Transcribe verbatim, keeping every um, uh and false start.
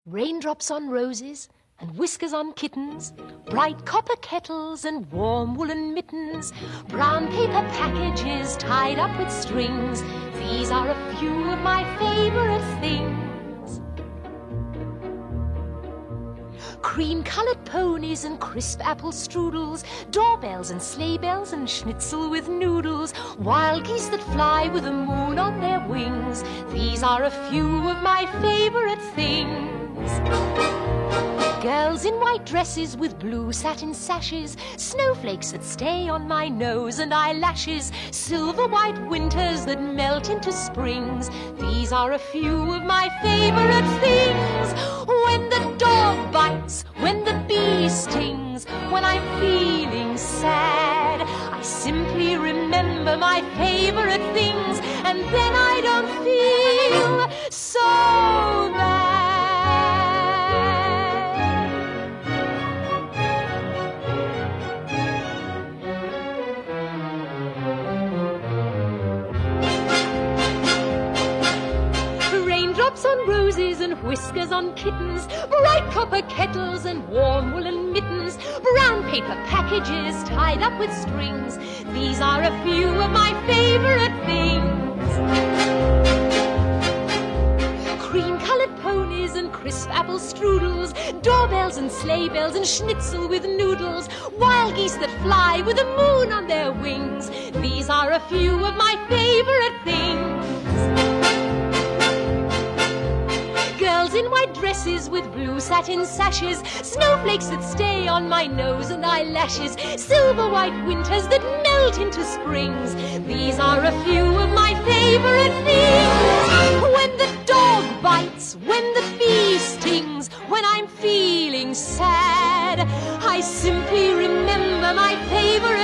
Raindrops on roses and whiskers on kittens, bright copper kettles and warm woolen mittens, brown paper packages tied up with strings. These are a few of my favorite things. Cream-colored ponies and crisp apple strudels, doorbells and sleigh bells and schnitzel with noodles, wild geese that fly with the moon on their wings. These are a few of my favorite things. Girls in white dresses with blue satin sashes, snowflakes that stay on my nose and eyelashes, silver white winters that melt into springs. These are a few of my favorite things. When the dog bites, when the bee stings, when I'm feeling sad, I simply remember my favorite things, and then I don't feel so bad. Raindrops on roses and whiskers on kittens, bright copper kettles and warm woolen mittens, brown paper packages tied up with strings. These are a few of my favorite things. Cream-colored ponies and crisp apple strudels, doorbells and sleigh bells and schnitzel with noodles, wild geese that fly with the moon on their wings. These are a few of my favorite things. Girls in white dresses with blue satin sashes, snowflakes that stay on my nose and eyelashes, silver white winters that melt into springs. These are a few of my favorite things. When the dog bites, when the bee stings, when I'm feeling sad, I simply remember my favorite